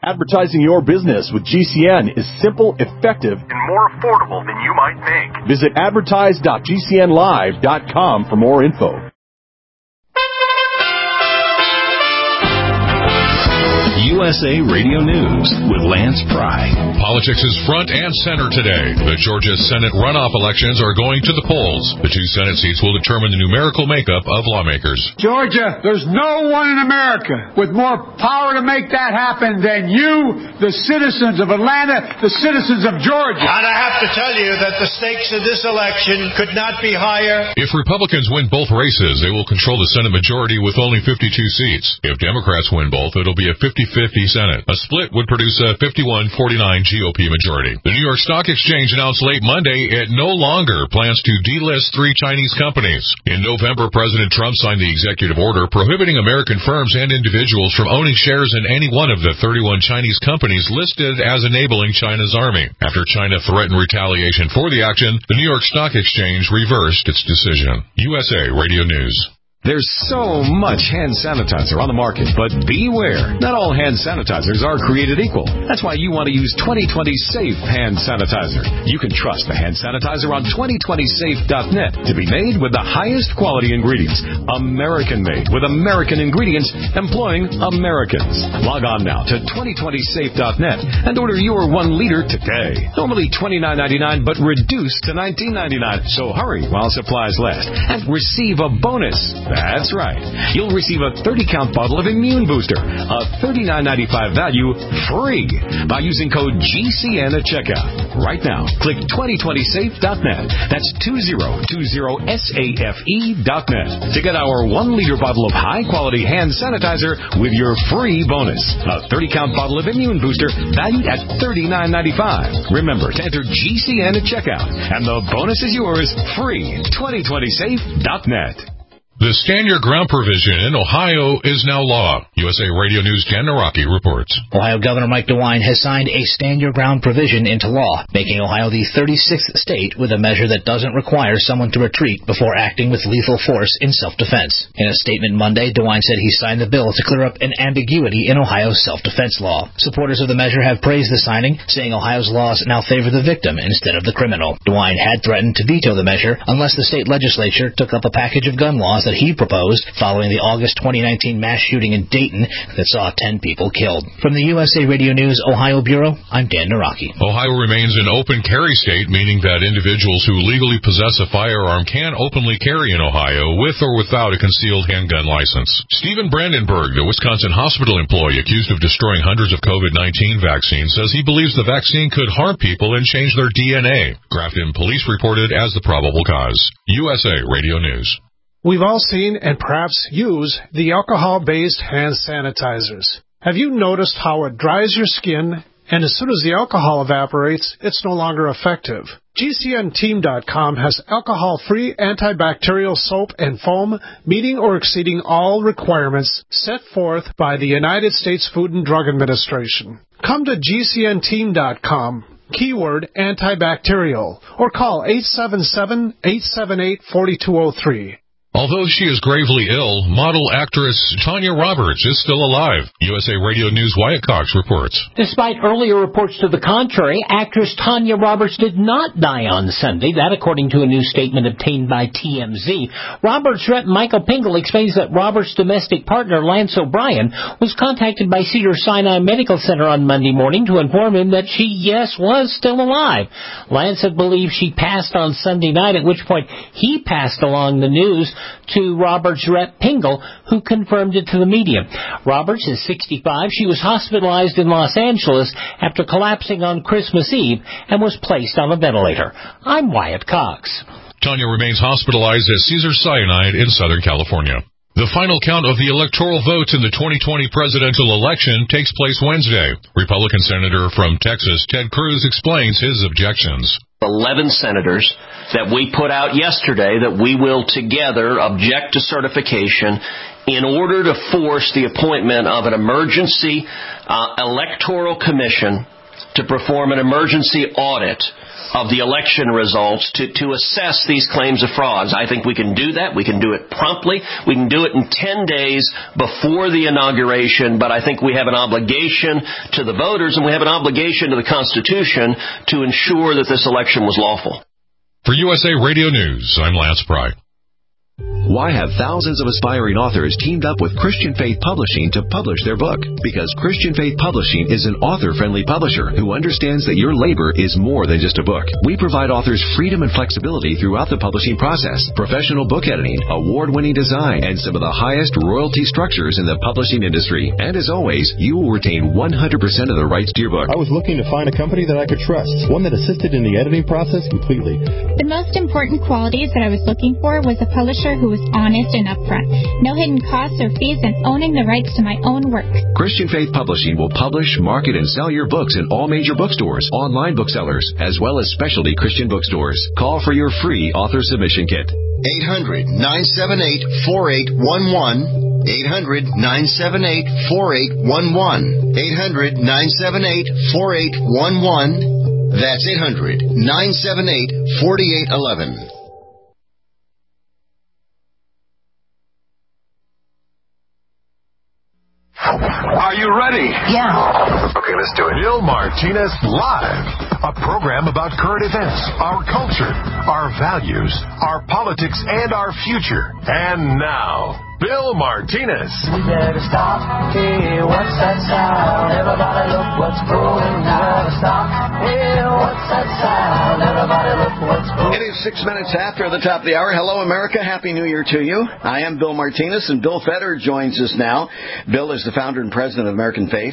Advertising your business with GCN is simple, effective, and more affordable than you might think. Visit advertise.gcnlive.com for more info. USA Radio News with Lance Pry. Politics is front and center today. The Georgia Senate runoff elections are going to the polls. The 2 Senate seats will determine the numerical makeup of lawmakers. Georgia, there's no one in America with more power to make that happen than you, the citizens of Atlanta, the citizens of Georgia. And I have to tell you that the stakes of this election could not be higher. If Republicans win both races, they will control the Senate majority with only 52 seats. If Democrats win both, it'll be a 50-50 Senate. A split would produce a 51-49 GOP majority. The New York Stock Exchange announced late Monday it no longer plans to delist 3 Chinese companies. In November, President Trump signed the executive order prohibiting American firms and individuals from owning shares in any one of the 31 Chinese companies listed as enabling China's army. After China threatened retaliation for the action, the New York Stock Exchange reversed its decision. USA Radio News. There's so much hand sanitizer on the market, but beware. Not all hand sanitizers are created equal. That's why you want to use 2020 Safe Hand Sanitizer. You can trust the hand sanitizer on 2020safe.net to be made with the highest quality ingredients. American-made with American ingredients employing Americans. Log on now to 2020safe.net and order your 1 liter today. Normally $29.99, but reduced to $19.99. So hurry while supplies last and receive a bonus. That's right. You'll receive a 30-count bottle of Immune Booster, a $39.95 value, free by using code GCN at checkout. Right now, click 2020safe.net. That's 2020safe.net to get our 1-liter bottle of high-quality hand sanitizer with your free bonus. A 30-count bottle of Immune Booster valued at $39.95. Remember to enter GCN at checkout, and the bonus is yours free. 2020safe.net. The Stand Your Ground provision in Ohio is now law. USA Radio News' Dan Naraki reports. Ohio Governor Mike DeWine has signed a Stand Your Ground provision into law, making Ohio the 36th state with a measure that doesn't require someone to retreat before acting with lethal force in self-defense. In a statement Monday, DeWine said he signed the bill to clear up an ambiguity in Ohio's self-defense law. Supporters of the measure have praised the signing, saying Ohio's laws now favor the victim instead of the criminal. DeWine had threatened to veto the measure unless the state legislature took up a package of gun laws that he proposed following the August 2019 mass shooting in Dayton that saw 10 people killed. From the USA Radio News Ohio Bureau, I'm Dan Naraki. Ohio remains an open carry state, meaning that individuals who legally possess a firearm can openly carry in Ohio with or without a concealed handgun license. Stephen Brandenburg, the Wisconsin hospital employee accused of destroying hundreds of COVID-19 vaccines, says he believes the vaccine could harm people and change their DNA. Grafton police reported as the probable cause. USA Radio News. We've all seen and perhaps use the alcohol-based hand sanitizers. Have you noticed how it dries your skin, and as soon as the alcohol evaporates, it's no longer effective? GCNteam.com has alcohol-free antibacterial soap and foam meeting or exceeding all requirements set forth by the United States Food and Drug Administration. Come to GCNteam.com. Keyword antibacterial, or call 877-878-4203. Although she is gravely ill, model actress Tanya Roberts is still alive. USA Radio News' Wyatt Cox reports. Despite earlier reports to the contrary, actress Tanya Roberts did not die on Sunday. That, according to a new statement obtained by TMZ. Roberts' rep Michael Pingle explains that Roberts' domestic partner Lance O'Brien was contacted by Cedars-Sinai Medical Center on Monday morning to inform him that she, was still alive. Lance had believed she passed on Sunday night, at which point he passed along the news to Roberts' rep Pingle, who confirmed it to the media. Roberts is 65. She was hospitalized in Los Angeles after collapsing on Christmas Eve and was placed on a ventilator. I'm Wyatt Cox. Tanya remains hospitalized at Cedars-Sinai in Southern California. The final count of the electoral votes in the 2020 presidential election takes place Wednesday. Republican Senator from Texas Ted Cruz explains his objections. 11 senators that we put out yesterday that we will together object to certification in order to force the appointment of an emergency electoral commission to perform an emergency audit of the election results to assess these claims of frauds. I think we can do that. We can do it promptly. We can do it in 10 days before the inauguration, but I think we have an obligation to the voters and we have an obligation to the Constitution to ensure that this election was lawful. For USA Radio News, I'm Lance Pry. Why have thousands of aspiring authors teamed up with Christian Faith Publishing to publish their book? Because Christian Faith Publishing is an author-friendly publisher who understands that your labor is more than just a book. We provide authors freedom and flexibility throughout the publishing process, professional book editing, award-winning design, and some of the highest royalty structures in the publishing industry. And as always, you will retain 100% of the rights to your book. I was looking to find a company that I could trust, one that assisted in the editing process completely. The most important qualities that I was looking for was a publisher who was honest and upfront, no hidden costs or fees, and owning the rights to my own work. Christian Faith Publishing will publish, market, and sell your books in all major bookstores, online booksellers, as well as specialty Christian bookstores. Call for your free author submission kit. 800-978-4811. 800-978-4811. 800-978-4811. That's 800-978-4811. Are you ready? Yeah. Okay, let's do it. Bill Martinez Live, a program about current events, our culture, our values, our politics, and our future. And now, Bill Martinez. We better stop. Hey, what's that sound? Everybody look what's going down. Stop. Hey, what's that sound? Everybody look what's going. It is 6 minutes after the top of the hour. Hello, America. Happy New Year to you. I am Bill Martinez, and Bill Feder joins us now. Bill is the founder and president of American Faith,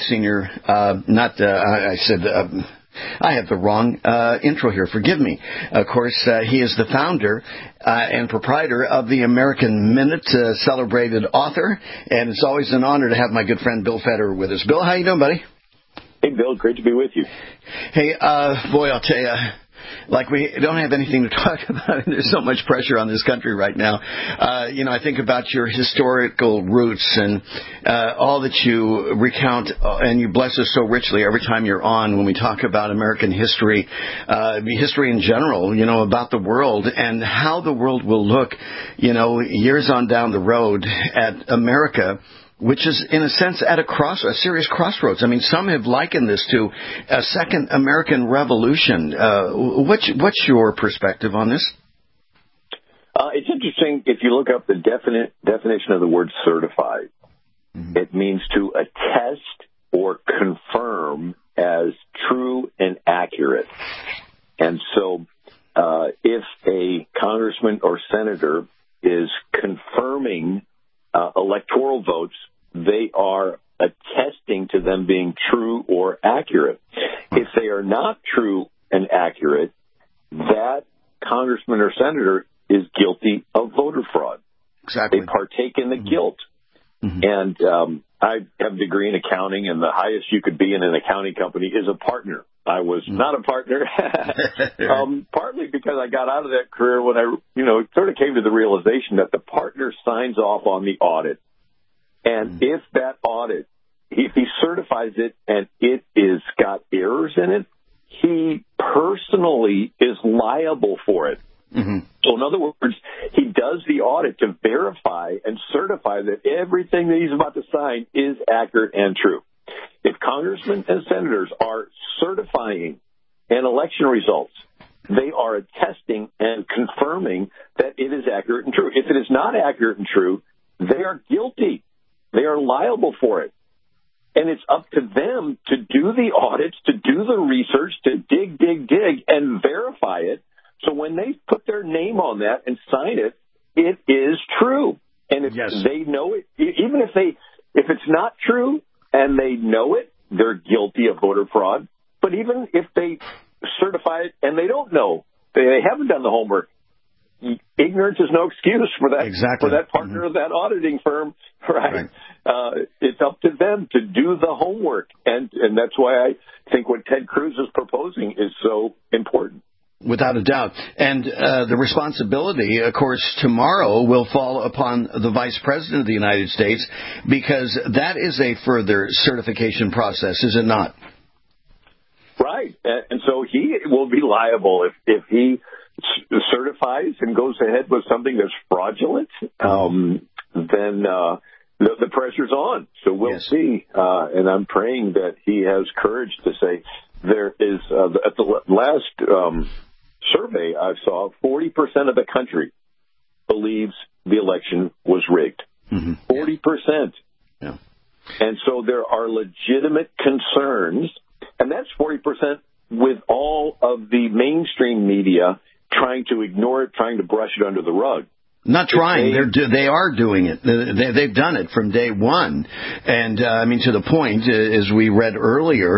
I have the wrong intro here. Forgive me. Of course, he is the founder and proprietor of the American Minute, celebrated author, and it's always an honor to have my good friend Bill Feder with us. Bill, how you doing, buddy? Hey, Bill. Great to be with you. Hey, boy, I'll tell you, like we don't have anything to talk about, and there's so much pressure on this country right now. I think about your historical roots and all that you recount, and you bless us so richly every time you're on when we talk about American history, history in general, about the world and how the world will look, years on down the road at America, which is, in a sense, at a serious crossroads. I mean, some have likened this to a second American Revolution. What's your perspective on this? It's interesting. If you look up the definition of the word certified, it means to attest or confirm as true and accurate. And so if a congressman or senator is confirming electoral votes, they are attesting to them being true or accurate. If they are not true and accurate, that congressman or senator is guilty of voter fraud. Exactly. They partake in the guilt. And I have a degree in accounting, and the highest you could be in an accounting company is a partner. I was not a partner, partly because I got out of that career when I, sort of came to the realization that the partner signs off on the audit. And if that audit, if he certifies it and it is got errors in it, he personally is liable for it. So in other words, he does the audit to verify and certify that everything that he's about to sign is accurate and true. If congressmen and senators are certifying an election results, they are attesting and confirming that it is accurate and true. If it is not accurate and true, they are guilty. They are liable for it. And it's up to them to do the audits, to do the research, to dig, and verify it. So when they put their name on that and sign it, it is true. And if they know it, even if it's not true and they know it, they're guilty of voter fraud. But even if they certify it and they don't know, they haven't done the homework, ignorance is no excuse for that. Exactly. For that partner of that auditing firm, right? It's up to them to do the homework, and that's why I think what Ted Cruz is proposing is so important. Without a doubt. And the responsibility, of course, tomorrow will fall upon the Vice President of the United States, because that is a further certification process, is it not? Right. And so he will be liable if he certifies and goes ahead with something that's fraudulent, then the pressure's on. So we'll see. And I'm praying that he has courage to say there is, at the last survey I saw, 40% of the country believes the election was rigged. 40%. Yeah. And so there are legitimate concerns, and that's 40% with all of the mainstream media trying to ignore it, trying to brush it under the rug. Not trying. They are doing it. They've done it from day one. And, to the point, as we read earlier,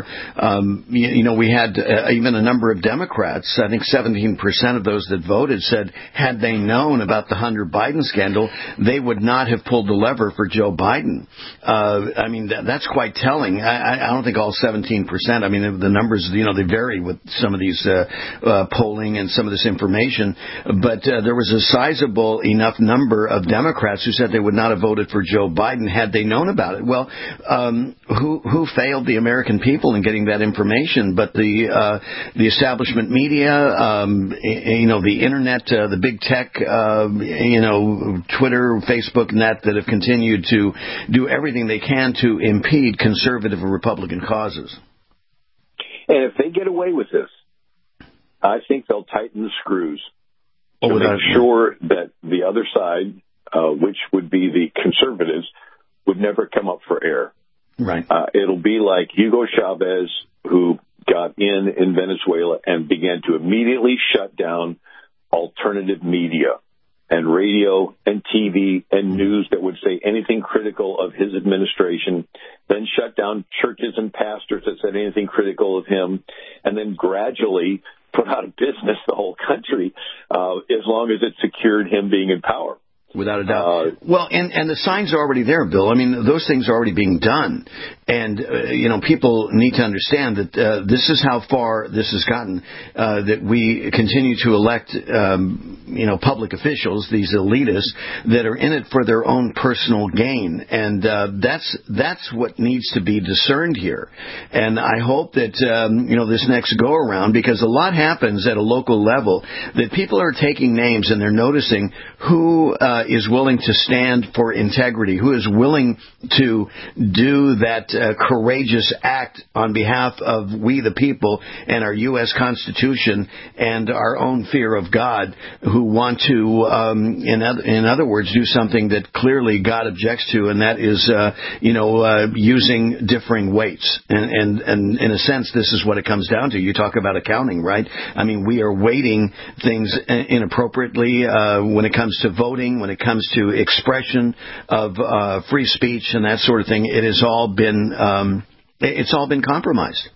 we had even a number of Democrats, I think 17% of those that voted said had they known about the Hunter Biden scandal, they would not have pulled the lever for Joe Biden. That's quite telling. I don't think all 17%. The numbers, they vary with some of these polling and some of this information. But there was a sizable enough number of Democrats who said they would not have voted for Joe Biden had they known about it. Well, who failed the American people in getting that information? But the establishment media, the internet, the big tech, Twitter, Facebook, and that have continued to do everything they can to impede conservative and Republican causes. And if they get away with this, I think they'll tighten the screws. To make sure that the other side, which would be the conservatives, would never come up for air. Right. It'll be like Hugo Chavez, who got in Venezuela and began to immediately shut down alternative media and radio and TV and news that would say anything critical of his administration, then shut down churches and pastors that said anything critical of him, and then gradually put out of business the whole country as long as it secured him being in power. Without a doubt. And the signs are already there, Bill. Those things are already being done. And, people need to understand that this is how far this has gotten, that we continue to elect, public officials, these elitists, that are in it for their own personal gain. And that's what needs to be discerned here. And I hope that, this next go-around, because a lot happens at a local level, that people are taking names and they're noticing who is willing to stand for integrity, who is willing to do that courageous act on behalf of we the people and our U.S. Constitution and our own fear of God, who want to, in other words, do something that clearly God objects to, and that is, using differing weights. And in a sense, this is what it comes down to. You talk about accounting, right? We are weighting things inappropriately when it comes to voting, when it comes to expression of free speech and that sort of thing. It has all been it's all been compromised.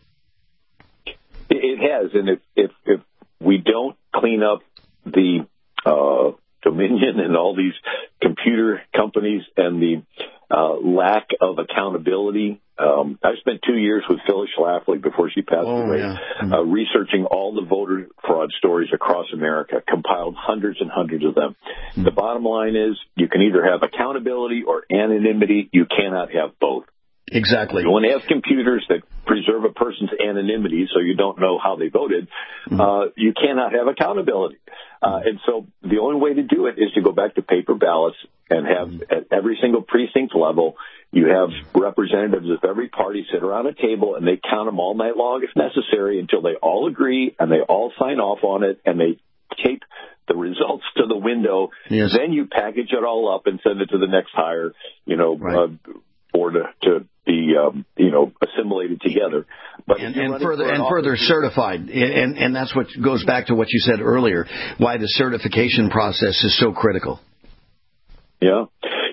It has, and if we don't clean up the Dominion and all these computer companies and the lack of accountability. I spent 2 years with Phyllis Schlafly before she passed away, researching all the voter fraud stories across America, compiled hundreds and hundreds of them. The bottom line is you can either have accountability or anonymity. You cannot have both. Exactly. You want to have computers that preserve a person's anonymity so you don't know how they voted. You cannot have accountability. And so the only way to do it is to go back to paper ballots and have at every single precinct level, you have representatives of every party sit around a table and they count them all night long if necessary until they all agree and they all sign off on it and they tape the results to the window. Yes. Then you package it all up and send it to the next hire, or to be, assimilated together. But and further certified. And that's what goes back to what you said earlier, why the certification process is so critical. Yeah.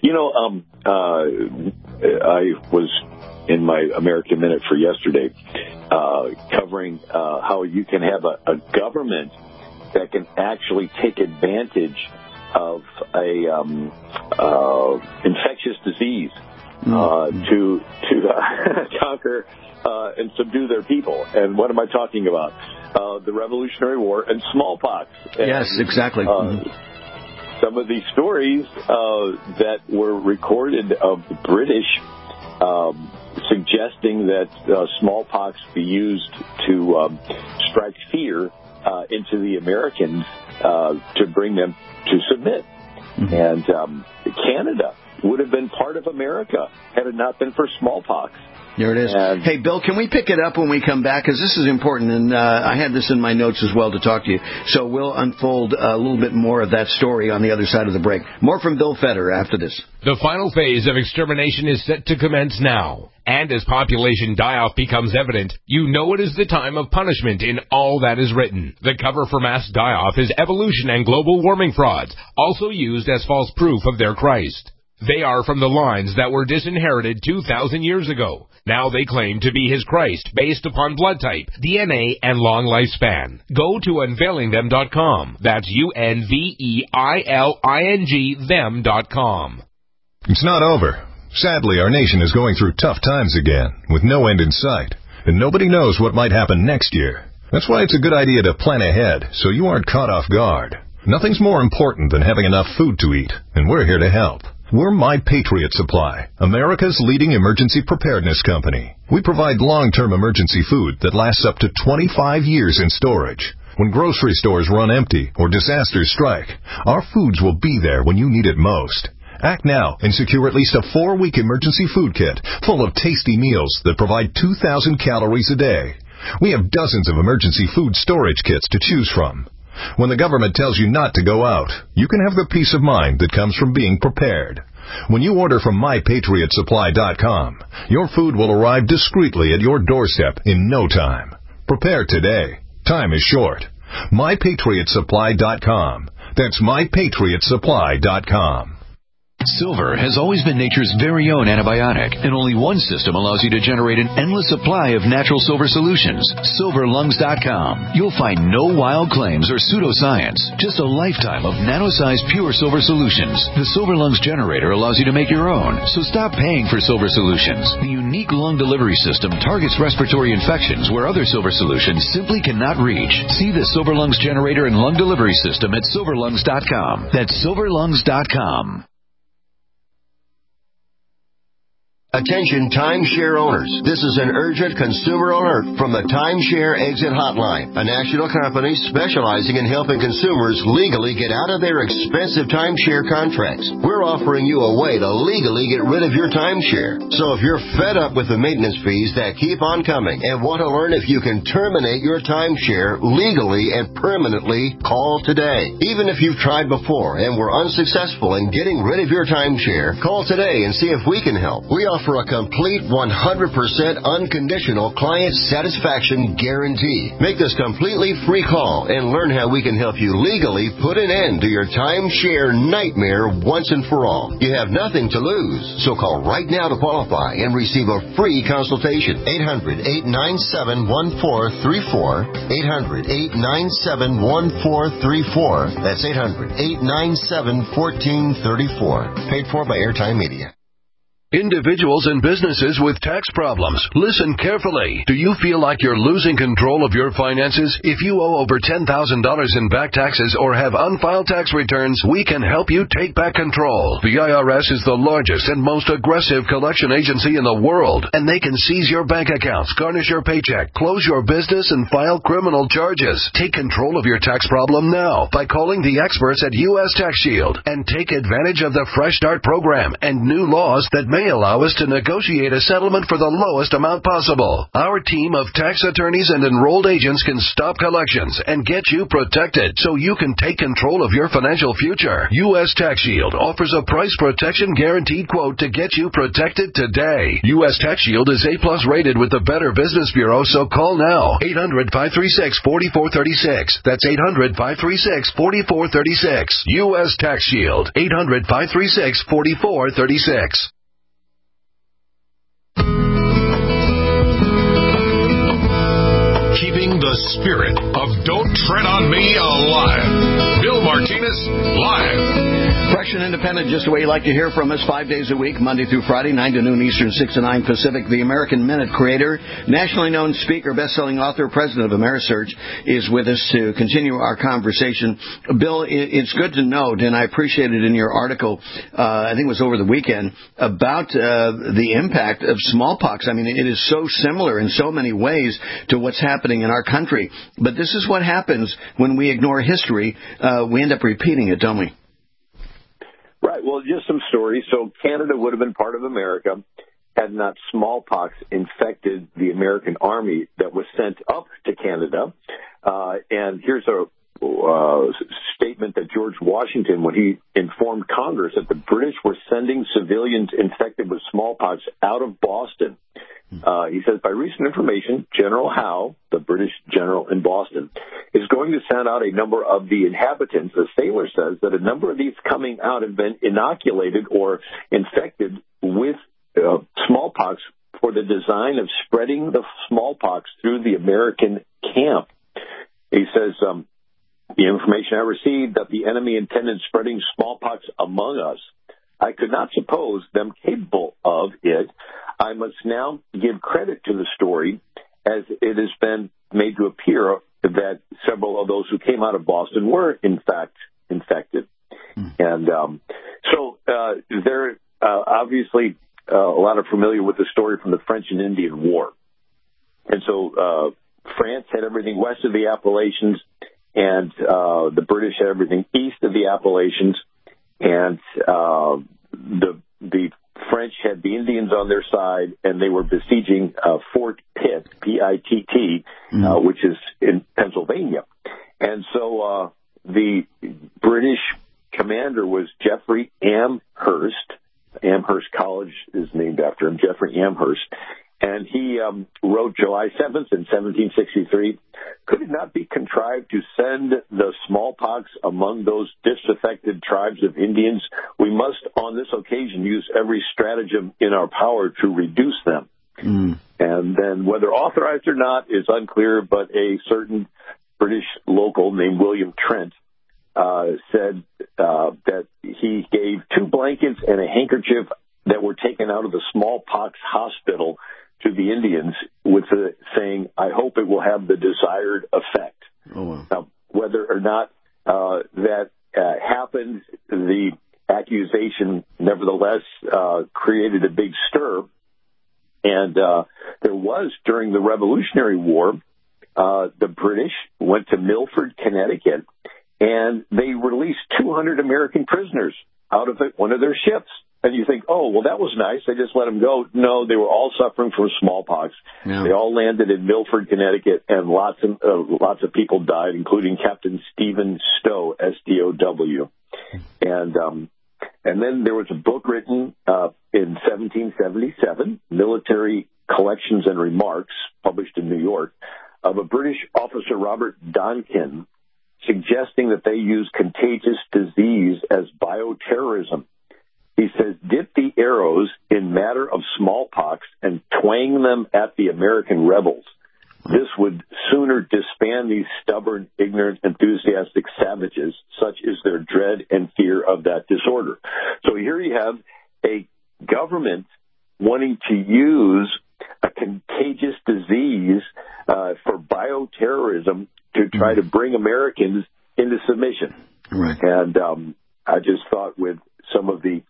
I was in my American Minute for yesterday covering how you can have a government that can actually take advantage of a infectious disease to conquer and subdue their people. And what am I talking about? The Revolutionary War and smallpox. Yes, exactly. Some of these stories that were recorded of the British suggesting that smallpox be used to strike fear into the Americans to bring them to submit. And Canada would have been part of America had it not been for smallpox. There it is. Hey, Bill, can we pick it up when we come back? Because this is important, and I had this in my notes as well to talk to you. So we'll unfold a little bit more of that story on the other side of the break. More from Bill Feder after this. The final phase of extermination is set to commence now. And as population die-off becomes evident, you know it is the time of punishment in all that is written. The cover for mass die-off is evolution and global warming frauds, also used as false proof of their Christ. They are from the lines that were disinherited 2,000 years ago. Now they claim to be his Christ based upon blood type, DNA, and long lifespan. Go to unveilingthem.com. That's UNVEILING them.com. It's not over. Sadly, our nation is going through tough times again, with no end in sight, and nobody knows what might happen next year. That's why it's a good idea to plan ahead, so you aren't caught off guard. Nothing's more important than having enough food to eat, and we're here to help. We're My Patriot Supply, America's leading emergency preparedness company. We provide long-term emergency food that lasts up to 25 years in storage. When grocery stores run empty or disasters strike, our foods will be there when you need it most. Act now and secure at least a 4-week emergency food kit full of tasty meals that provide 2,000 calories a day. We have dozens of emergency food storage kits to choose from. When the government tells you not to go out, you can have the peace of mind that comes from being prepared. When you order from MyPatriotSupply.com, your food will arrive discreetly at your doorstep in no time. Prepare today. Time is short. MyPatriotSupply.com. That's MyPatriotSupply.com. Silver has always been nature's very own antibiotic, and only one system allows you to generate an endless supply of natural silver solutions. SilverLungs.com. You'll find no wild claims or pseudoscience, just a lifetime of nano-sized pure silver solutions. The Silver Lungs generator allows you to make your own, so stop paying for silver solutions. The unique lung delivery system targets respiratory infections where other silver solutions simply cannot reach. See the Silver Lungs generator and lung delivery system at SilverLungs.com. That's SilverLungs.com. Attention timeshare owners. This is an urgent consumer alert from the Timeshare Exit Hotline, a national company specializing in helping consumers legally get out of their expensive timeshare contracts. We're offering you a way to legally get rid of your timeshare. So if you're fed up with the maintenance fees that keep on coming and want to learn if you can terminate your timeshare legally and permanently, call today. Even if you've tried before and were unsuccessful in getting rid of your timeshare, call today and see if we can help. We offer a complete 100% unconditional client satisfaction guarantee. Make this completely free call and learn how we can help you legally put an end to your timeshare nightmare once and for all. You have nothing to lose, so call right now to qualify and receive a free consultation. 800-897-1434. 800-897-1434. That's 800-897-1434. Paid for by Airtime Media. Individuals and businesses with tax problems, listen carefully. Do you feel like you're losing control of your finances? If you owe over $10,000 in back taxes or have unfiled tax returns, we can help you take back control. The IRS is the largest and most aggressive collection agency in the world, and they can seize your bank accounts, garnish your paycheck, close your business, and file criminal charges. Take control of your tax problem now by calling the experts at U.S. Tax Shield and take advantage of the Fresh Start program and new laws that may allow us to negotiate a settlement for the lowest amount possible. Our team of tax attorneys and enrolled agents can stop collections and get you protected so you can take control of your financial future. U.S. Tax Shield offers a price protection guaranteed quote to get you protected today. U.S. Tax Shield is A+ rated with the Better Business Bureau, so call now. 800-536-4436. That's 800-536-4436. U.S. Tax Shield. 800-536-4436. Keeping the spirit of Don't Tread on Me alive. Bill Martinez, live. Fresh and independent, just the way you like to hear from us, 5 days a week, Monday through Friday, 9 to noon Eastern, 6 to 9 Pacific. The American Minute creator, nationally known speaker, best-selling author, president of Amerisearch, is with us to continue our conversation. Bill, it's good to note, and I appreciate it in your article, I think it was over the weekend, about the impact of smallpox. I mean, it is so similar in so many ways to what's happening in our country. But this is what happens when we ignore history. We end up repeating it, don't we? Right. Well, just some stories. So Canada would have been part of America had not smallpox infected the American army that was sent up to Canada. And here's a statement that George Washington, when he informed Congress that the British were sending civilians infected with smallpox out of Boston. He says, by recent information, General Howe, the British general in Boston, is going to send out a number of the inhabitants. The sailor says that a number of these coming out have been inoculated or infected with smallpox for the design of spreading the smallpox through the American camp. He says, the information I received that the enemy intended spreading smallpox among us. I could not suppose them capable of it. I must now give credit to the story as it has been made to appear that several of those who came out of Boston were, in fact, infected. And so they're obviously a lot are familiar with the story from the French and Indian War. And so France had everything west of the Appalachians, and the British had everything east of the Appalachians, and the French had the Indians on their side, and they were besieging Fort Pitt, P-I-T-T, which is in Pennsylvania. And so the British commander was Geoffrey Amherst. Amherst College is named after him, Geoffrey Amherst. And he wrote July 7th in 1763, could it not be contrived to send the smallpox among those disaffected tribes of Indians? We must on this occasion use every stratagem in our power to reduce them. And then whether authorized or not is unclear, but a certain British local named William Trent said that he gave 2 blankets and a handkerchief that were taken out of the smallpox hospital to the Indians with the saying, I hope it will have the desired effect. Oh, wow. Now, whether or not that happened, the accusation nevertheless created a big stir. And there was, during the Revolutionary War, the British went to Milford, Connecticut, and they released 200 American prisoners out of one of their ships. And you think, oh, well, that was nice. They just let them go. No, they were all suffering from smallpox. Yeah. They all landed in Milford, Connecticut, and lots of people died, including Captain Stephen Stowe, S-T-O-W. And then there was a book written in 1777, Military Collections and Remarks, published in New York, of a British officer, Robert Donkin, suggesting that they use contagious disease as bioterrorism. He says, dip the arrows in matter of smallpox and twang them at the American rebels. This would sooner disband these stubborn, ignorant, enthusiastic savages. Such is their dread and fear of that disorder. So here you have a government wanting to use a contagious disease for bioterrorism to try to bring Americans into submission. Right. And I just thought with some of the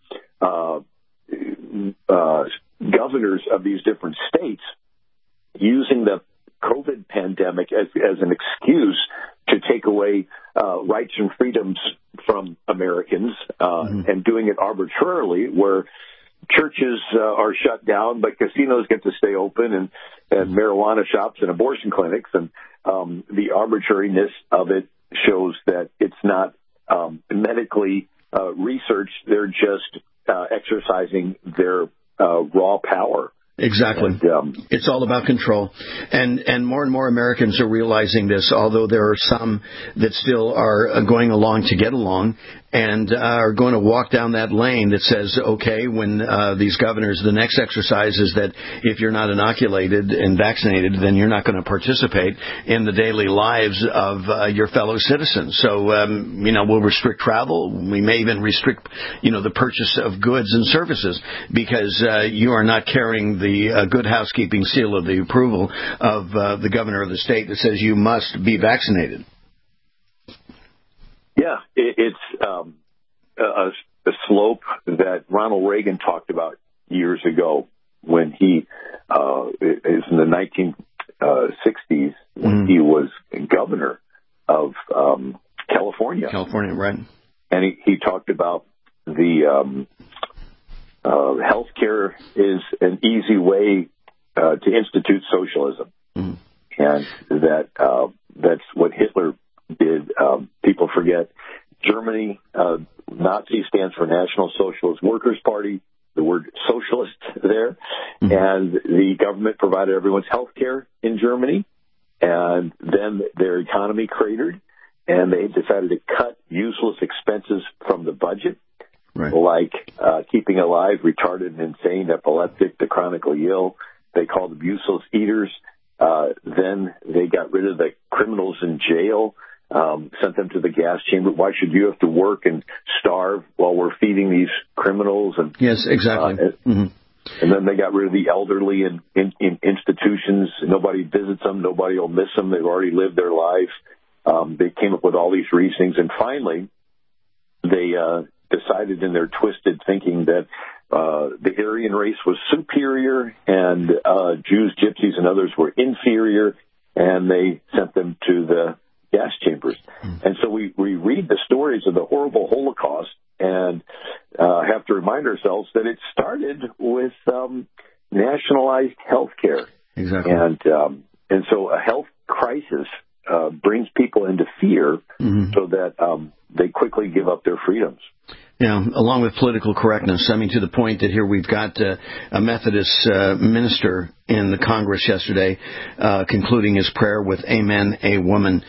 governors of these different states using the COVID pandemic as an excuse to take away rights and freedoms from Americans and doing it arbitrarily, where churches are shut down, but casinos get to stay open, and marijuana shops and abortion clinics. And the arbitrariness of it shows that it's not medically researched. They're just exercising their raw power Exactly. And, it's all about control. And more Americans are realizing this, although there are some that still are going along to get along and are going to walk down that lane that says, okay, when these governors, the next exercise is that if you're not inoculated and vaccinated, then you're not going to participate in the daily lives of your fellow citizens. So, we'll restrict travel. We may even restrict, the purchase of goods and services because you are not carrying the good housekeeping seal of the approval of the governor of the state that says you must be vaccinated. Yeah, it's a slope that Ronald Reagan talked about years ago when he is in the 1960s when he was governor of California. California, right. And he talked about the health care is an easy way to institute socialism. And that's what Hitler did. People forget. Germany, Nazi stands for National Socialist Workers' Party, the word socialist there. And the government provided everyone's health care in Germany. And then their economy cratered, and they decided to cut useless expenses from the budget, like keeping alive retarded and insane, epileptic, the chronically ill. They called them useless eaters. Then they got rid of the criminals in jail, sent them to the gas chamber. Why should you have to work and starve while we're feeding these criminals? And yes, exactly. And then they got rid of the elderly in institutions. Nobody visits them. Nobody will miss them. They've already lived their life. They came up with all these reasonings. And finally, they decided in their twisted thinking that the Aryan race was superior and Jews, Gypsies, and others were inferior, and they sent them to the gas chambers. And so we read the stories of the horrible Holocaust and have to remind ourselves that it started with nationalized health care. Exactly. And so a health crisis brings people into fear so that they quickly give up their freedoms. Yeah, along with political correctness. I mean, to the point that here we've got a Methodist minister in the Congress yesterday concluding his prayer with "Amen, a woman."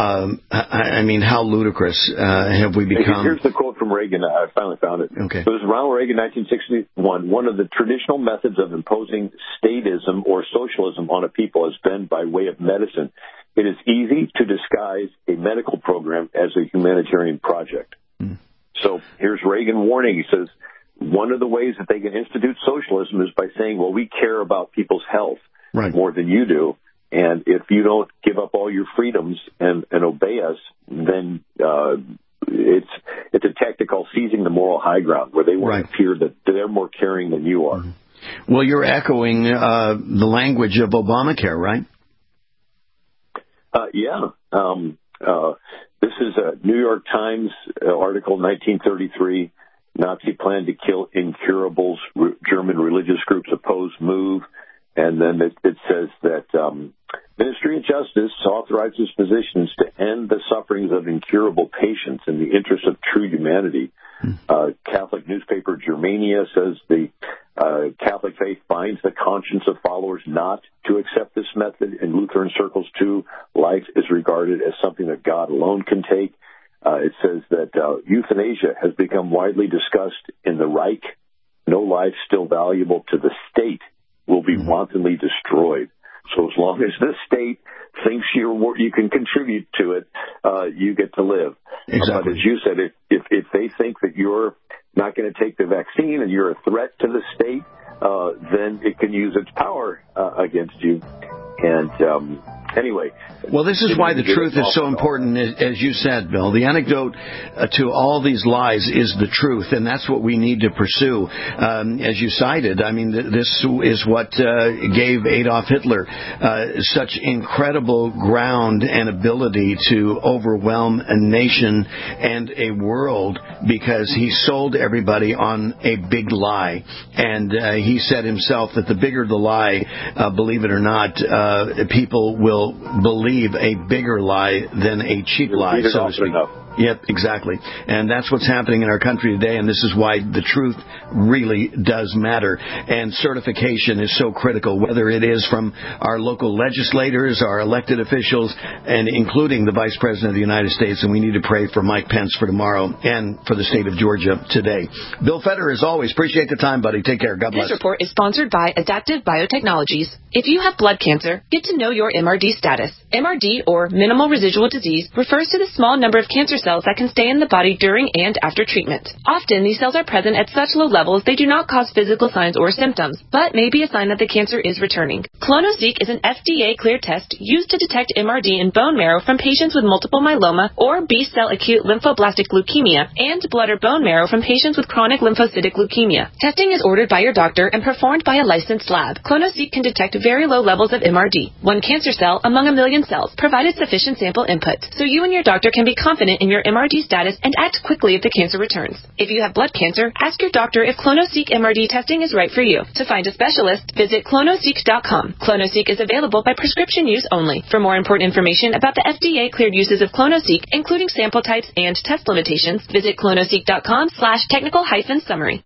I mean, how ludicrous have we become? Here's the quote from Reagan. I finally found it. Okay. So this is Ronald Reagan, 1961. One of the traditional methods of imposing statism or socialism on a people has been by way of medicine. It is easy to disguise a medical program as a humanitarian project. So here's Reagan warning. He says, one of the ways that they can institute socialism is by saying, well, we care about people's health more than you do. And if you don't give up all your freedoms and obey us, then it's a tactic called seizing the moral high ground, where they want to appear that they're more caring than you are. Well, you're echoing the language of Obamacare, right? Yeah. This is a New York Times article, 1933. Nazi plan to kill incurables. German religious groups oppose move. And then it says that Ministry of Justice authorizes physicians to end the sufferings of incurable patients in the interest of true humanity. Catholic newspaper Germania says the Catholic faith binds the conscience of followers not to accept this method. In Lutheran circles, too, life is regarded as something that God alone can take. It says that euthanasia has become widely discussed in the Reich. No life still valuable to the state will be wantonly destroyed. So as long as the state thinks you can contribute to it, you get to live. Exactly. But as you said, if they think that you're not going to take the vaccine and you're a threat to the state, then it can use its power against you. And anyway. Well, this is why the truth is so important, as you said, Bill. The antidote to all these lies is the truth, and that's what we need to pursue. As you cited, I mean, this is what gave Adolf Hitler such incredible ground and ability to overwhelm a nation and a world, because he sold everybody on a big lie. And he said himself that the bigger the lie, believe it or not, people will believe a bigger lie than a cheap lie, so to speak. Yep, exactly. And that's what's happening in our country today, and this is why the truth really does matter. And certification is so critical, whether it is from our local legislators, our elected officials, and including the Vice President of the United States. And we need to pray for Mike Pence for tomorrow and for the state of Georgia today. Bill Federer, as always, appreciate the time, buddy. Take care. God bless. This report is sponsored by Adaptive Biotechnologies. If you have blood cancer, get to know your MRD status. MRD, or minimal residual disease, refers to the small number of cancer cells that can stay in the body during and after treatment. Often, these cells are present at such low levels they do not cause physical signs or symptoms, but may be a sign that the cancer is returning. clonoSEQ is an FDA-cleared test used to detect MRD in bone marrow from patients with multiple myeloma or B-cell acute lymphoblastic leukemia and blood or bone marrow from patients with chronic lymphocytic leukemia. Testing is ordered by your doctor and performed by a licensed lab. clonoSEQ can detect very low levels of MRD, one cancer cell among a million cells, provided sufficient sample input, so you and your doctor can be confident in your MRD status and act quickly if the cancer returns. If you have blood cancer, ask your doctor if clonoSEQ MRD testing is right for you. To find a specialist, visit clonoSEQ.com. clonoSEQ is available by prescription use only. For more important information about the FDA-cleared uses of clonoSEQ, including sample types and test limitations, visit clonoSEQ.com/technical-summary.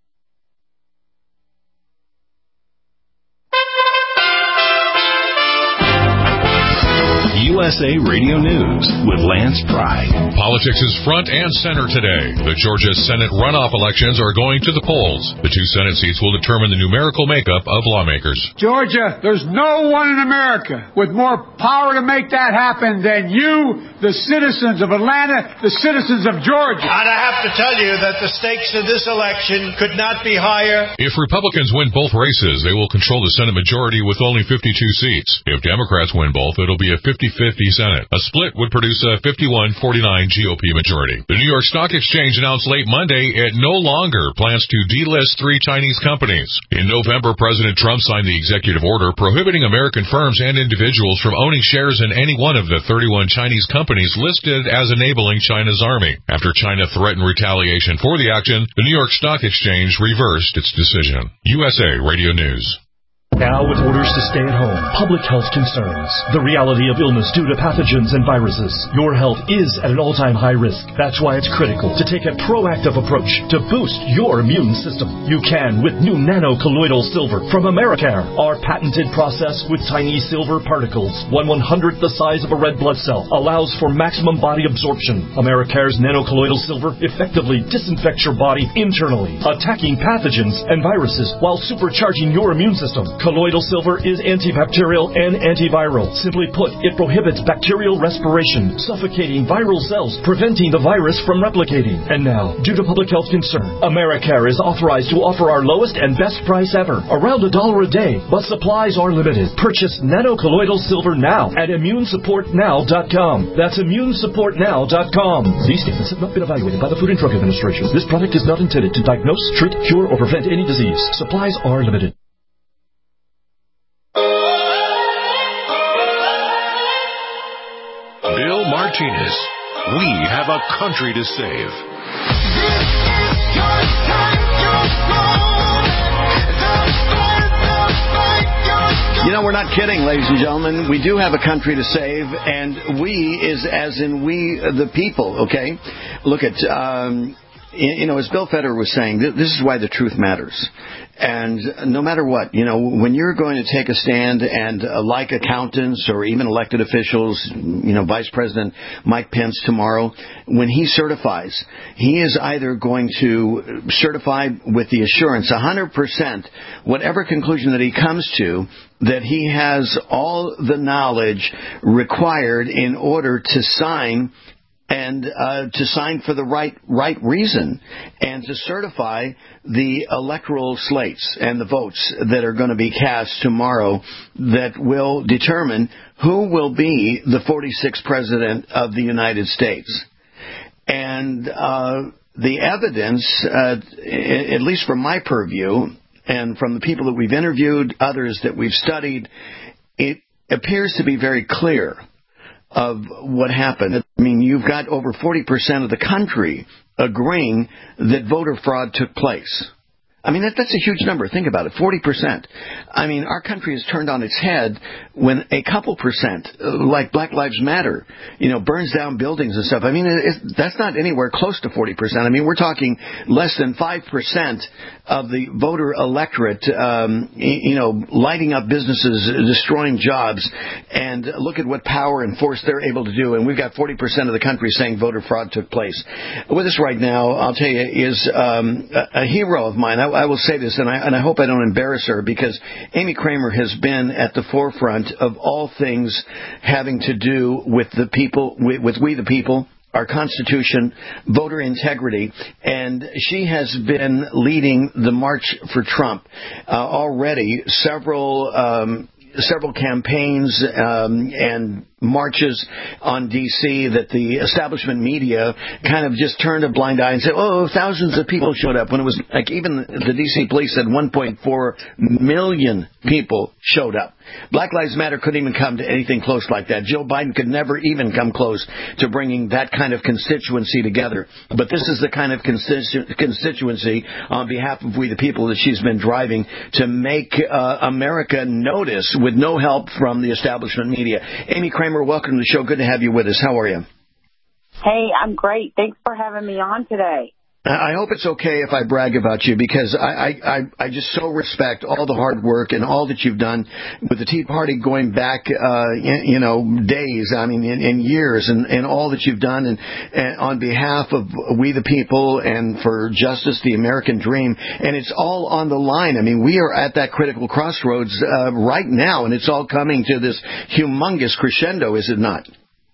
USA Radio News with Lance Pride. Politics is front and center today. The Georgia Senate runoff elections are going to the polls. The two Senate seats will determine the numerical makeup of lawmakers. Georgia, there's no one in America with more power to make that happen than you, the citizens of Atlanta, the citizens of Georgia. And I have to tell you that the stakes of this election could not be higher. If Republicans win both races, they will control the Senate majority with only 52 seats. If Democrats win both, it'll be a 50-50 Senate. A split would produce a 51-49 GOP majority. The New York Stock Exchange announced late Monday it no longer plans to delist 3 Chinese companies. In November, President Trump signed the executive order prohibiting American firms and individuals from owning shares in any one of the 31 Chinese companies listed as enabling China's army. After China threatened retaliation for the action, the New York Stock Exchange reversed its decision. USA Radio News. Now with orders to stay at home, public health concerns, the reality of illness due to pathogens and viruses, your health is at an all-time high risk. That's why it's critical to take a proactive approach to boost your immune system. You can with new nano-colloidal silver from Americare. Our patented process with tiny silver particles, 1/100th the size of a red blood cell, allows for maximum body absorption. Americare's nano-colloidal silver effectively disinfects your body internally, attacking pathogens and viruses while supercharging your immune system. Colloidal silver is antibacterial and antiviral. Simply put, it prohibits bacterial respiration, suffocating viral cells, preventing the virus from replicating. And now, due to public health concern, Americare is authorized to offer our lowest and best price ever, around $1 a day, but supplies are limited. Purchase nano-colloidal silver now at ImmuneSupportNow.com. That's ImmuneSupportNow.com. These statements have not been evaluated by the Food and Drug Administration. This product is not intended to diagnose, treat, cure, or prevent any disease. Supplies are limited. Bill Martinez. We have a country to save. You know, we're not kidding, ladies and gentlemen. We do have a country to save, and we is as in we, the people, okay? Look at, as Bill Federer was saying, this is why the truth matters. And no matter what, when you're going to take a stand and like accountants or even elected officials, Vice President Mike Pence tomorrow, when he certifies, he is either going to certify with the assurance, 100%, whatever conclusion that he comes to, that he has all the knowledge required in order to sign and to sign for the right reason, and to certify the electoral slates and the votes that are going to be cast tomorrow that will determine who will be the 46th President of the United States. And the evidence, at least from my purview, and from the people that we've interviewed, others that we've studied, it appears to be very clear of what happened. I mean, you've got over 40% of the country agreeing that voter fraud took place. I mean, that's a huge number. Think about it, 40%. I mean, our country is turned on its head when a couple percent, like Black Lives Matter, burns down buildings and stuff. I mean, that's not anywhere close to 40%. I mean, we're talking less than 5% of the voter electorate, lighting up businesses, destroying jobs, and look at what power and force they're able to do. And we've got 40% of the country saying voter fraud took place. With us right now, I'll tell you, is a hero of mine. I will say this, and I hope I don't embarrass her, because Amy Kramer has been at the forefront of all things having to do with the people, with we the people, our Constitution, voter integrity, and she has been leading the March for Trump already. Several campaigns and marches on D.C. that the establishment media kind of just turned a blind eye and said, thousands of people showed up, when it was like even the D.C. police said 1.4 million people showed up. Black Lives Matter couldn't even come to anything close like that. Joe Biden could never even come close to bringing that kind of constituency together. But this is the kind of constituency on behalf of we the people that she's been driving to make America notice with no help from the establishment media. Amy Kramer, welcome to the show. Good to have you with us. How are you? Hey, I'm great. Thanks for having me on today. I hope it's okay if I brag about you, because I just so respect all the hard work and all that you've done with the Tea Party going back, days, I mean, in years, and all that you've done and on behalf of we the people and for justice, the American dream. And it's all on the line. I mean, we are at that critical crossroads right now, and it's all coming to this humongous crescendo, is it not?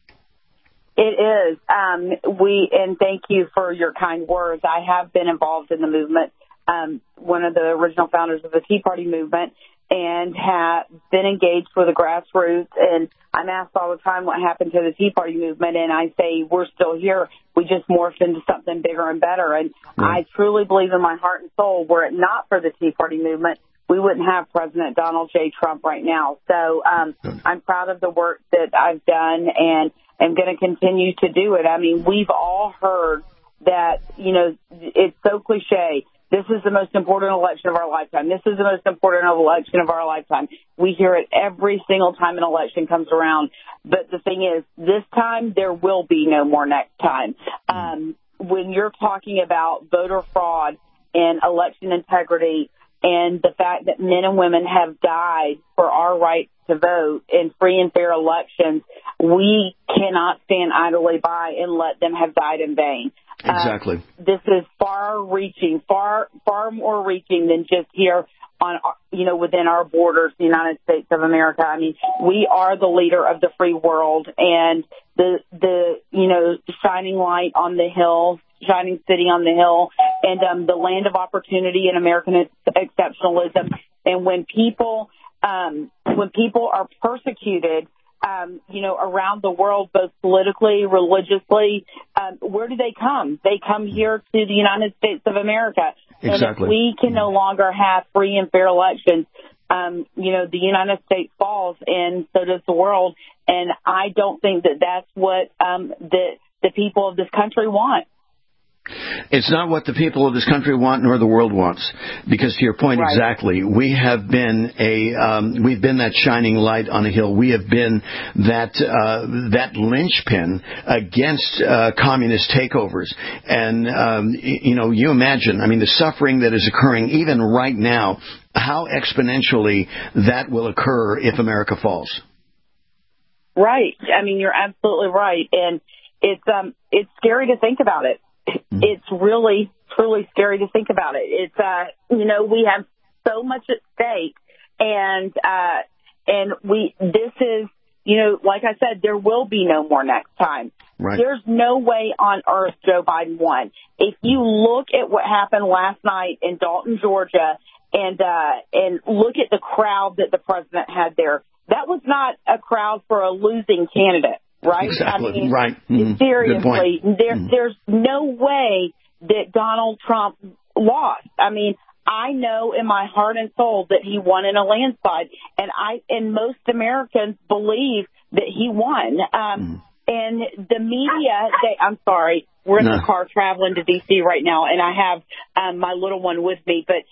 It is. And thank you for your kind words. I have been involved in the movement, one of the original founders of the Tea Party movement, and have been engaged with the grassroots. And I'm asked all the time what happened to the Tea Party movement, and I say we're still here. We just morphed into something bigger and better. And I truly believe in my heart and soul, were it not for the Tea Party movement, we wouldn't have President Donald J. Trump right now. So I'm proud of the work that I've done, and I'm going to continue to do it. I mean, we've all heard that, it's so cliche. This is the most important election of our lifetime. This is the most important election of our lifetime. We hear it every single time an election comes around. But the thing is, this time there will be no more next time. When you're talking about voter fraud and election integrity, and the fact that men and women have died for our right to vote in free and fair elections, we cannot stand idly by and let them have died in vain. Exactly. This is far-reaching, far more reaching than just here on, within our borders, the United States of America. I mean, we are the leader of the free world, and the shining light on the hill, shining city on the hill, and the land of opportunity and American exceptionalism. And when people are persecuted, around the world, both politically, religiously, where do they come? They come here to the United States of America. Exactly. And if we can no longer have free and fair elections, the United States falls, and so does the world. And I don't think that that's what the people of this country want. It's not what the people of this country want, nor the world wants. Because to your point, exactly, we have been we've been that shining light on a hill. We have been that linchpin against communist takeovers. And you imagine, I mean, the suffering that is occurring even right now, how exponentially that will occur if America falls. Right. I mean, you're absolutely right, and it's scary to think about it. It's really, truly scary to think about it. It's, we have so much at stake, and this is, like I said, there will be no more next time. Right. There's no way on earth Joe Biden won. If you look at what happened last night in Dalton, Georgia, and look at the crowd that the president had there, that was not a crowd for a losing candidate. Right? Exactly. I mean, right. Seriously, there's no way that Donald Trump lost. I mean, I know in my heart and soul that he won in a landslide, and most Americans believe that he won. And the media, we're in the car traveling to D.C. right now, and I have my little one with me. But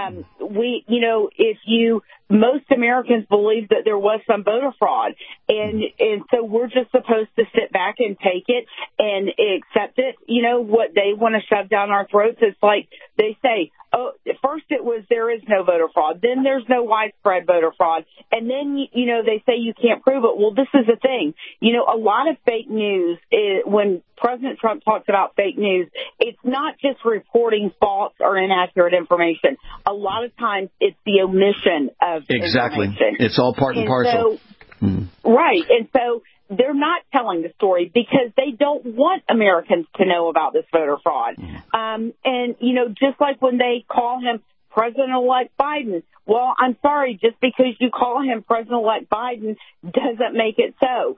most Americans believe that there was some voter fraud, and so we're just supposed to sit back and take it and accept it. What they want to shove down our throats. It's like they say, first it was there is no voter fraud, then there's no widespread voter fraud, and then they say you can't prove it. Well, this is the thing. A lot of fake news when President Trump talks about fake news, it's not just reporting false or inaccurate information. A lot of times it's the omission of information. It's all part and parcel. Right. And so they're not telling the story because they don't want Americans to know about this voter fraud. Just like when they call him President-elect Biden, well, I'm sorry, just because you call him President-elect Biden doesn't make it so.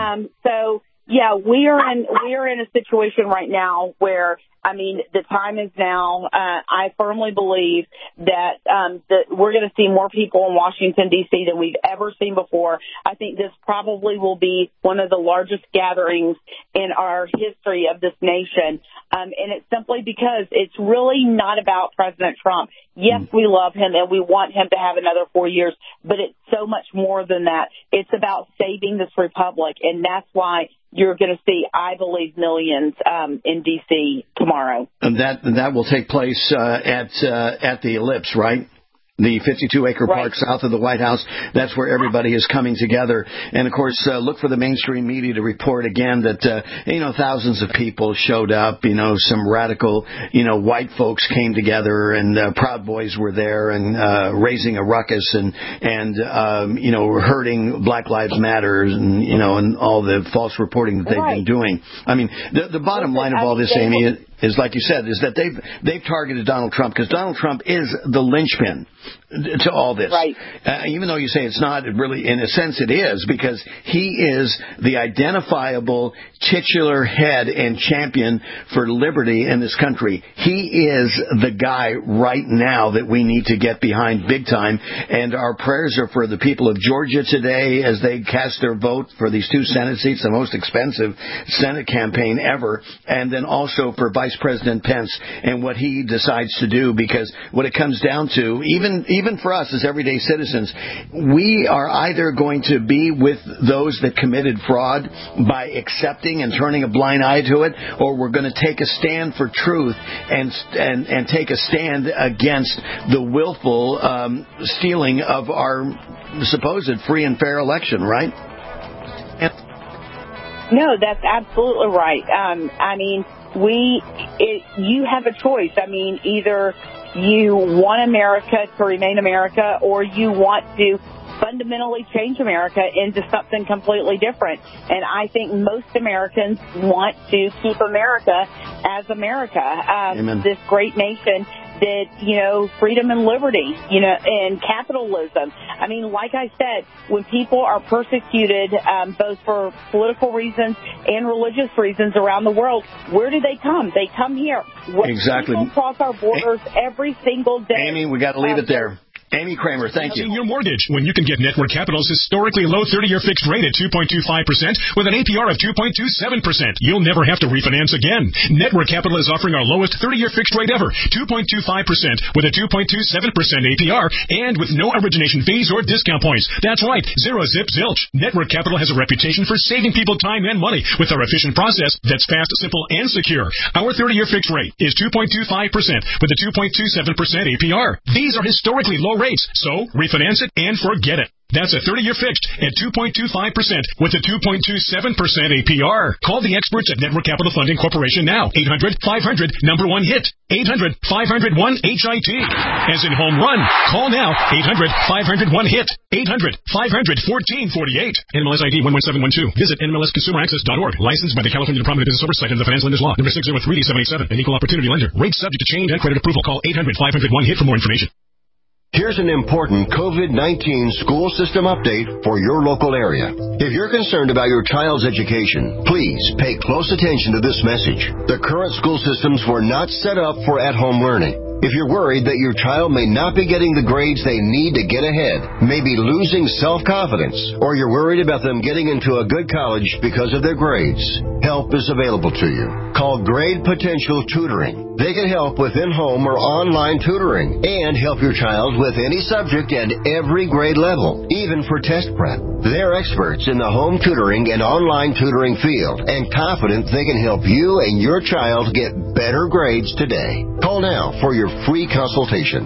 We are in a situation right now where, the time is now. I firmly believe that we're going to see more people in Washington, D.C. than we've ever seen before. I think this probably will be one of the largest gatherings in our history of this nation. And it's simply because it's really not about President Trump. Yes, we love him and we want him to have another 4 years, but it's so much more than that. It's about saving this republic, and that's why you're going to see, I believe, millions in D.C. tomorrow. And that will take place at the Ellipse, right? The 52-acre park south of the White House. That's where everybody is coming together. And, of course, look for the mainstream media to report again that, thousands of people showed up. Some radical, white folks came together, and Proud Boys were there and raising a ruckus and hurting Black Lives Matter and all the false reporting that they've been doing. The bottom line of all this, Amy, is like you said, is that they've targeted Donald Trump because Donald Trump is the linchpin to all this. Right. Even though you say it's not, it really, in a sense, it is, because he is the identifiable titular head and champion for liberty in this country. He is the guy right now that we need to get behind big time. And our prayers are for the people of Georgia today as they cast their vote for these 2 Senate seats, the most expensive Senate campaign ever, and then also for Vice President Pence and what he decides to do, because what it comes down to, even for us as everyday citizens, we are either going to be with those that committed fraud by accepting and turning a blind eye to it, or we're going to take a stand for truth and take a stand against the willful stealing of our supposed free and fair election, right? No, that's absolutely right. You have a choice. Either you want America to remain America, or you want to fundamentally change America into something completely different. And I think most Americans want to keep America as America, this great nation that, freedom and liberty, and capitalism. Like I said, when people are persecuted, both for political reasons and religious reasons around the world, where do they come? They come here. Exactly. People cross our borders every single day. Amy, we got to leave it there. Amy Kramer, thank you. Your mortgage when you can get Network Capital's historically low 30-year fixed rate at 2.25% with an APR of 2.27%. You'll never have to refinance again. Network Capital is offering our lowest 30-year fixed rate ever, 2.25% with a 2.27% APR and with no origination fees or discount points. That's right, zero zip zilch. Network Capital has a reputation for saving people time and money with our efficient process that's fast, simple, and secure. Our 30-year fixed rate is 2.25% with a 2.27% APR. These are historically low rates, so refinance it and forget it. That's a 30-year fixed at 2.25% with a 2.27% APR. Call the experts at Network Capital Funding Corporation now. 800-500-1-HIT. 800-500-1-HIT. As in home run. Call now. 800-500-1-HIT. 800-500-1448. NMLS ID 11712. Visit NMLSConsumerAccess.org. Licensed by the California Department of Business Oversight and the Financial Lenders Law. Number 603D77. An equal opportunity lender. Rates subject to change and credit approval. Call 800-500-1-HIT for more information. Here's an important COVID-19 school system update for your local area. If you're concerned about your child's education, please pay close attention to this message. The current school systems were not set up for at-home learning. If you're worried that your child may not be getting the grades they need to get ahead, maybe losing self-confidence, or you're worried about them getting into a good college because of their grades, help is available to you. Call Grade Potential Tutoring. They can help with in-home or online tutoring and help your child with any subject and every grade level, even for test prep. They're experts in the home tutoring and online tutoring field and confident they can help you and your child get better grades today. Call now for your free consultation.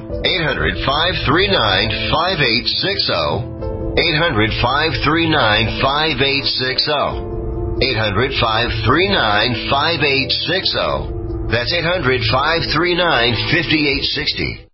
800-539-5860. 800-539-5860. 800-539-5860. That's 800-539-5860.